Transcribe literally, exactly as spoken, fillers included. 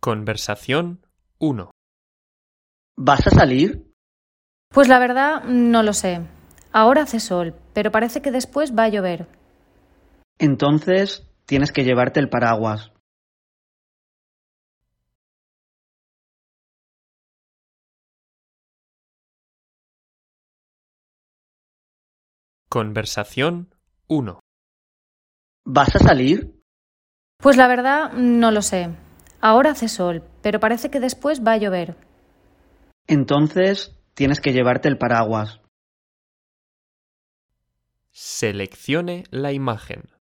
Conversación uno. ¿Vas a salir? Pues la verdad, no lo sé. Ahora hace sol, pero parece que después va a llover. Entonces tienes que llevarte el paraguas. Conversación uno. ¿Vas a salir? Pues la verdad, no lo sé. Ahora hace sol, pero parece que después va a llover. Entonces tienes que llevarte el paraguas. Seleccione la imagen.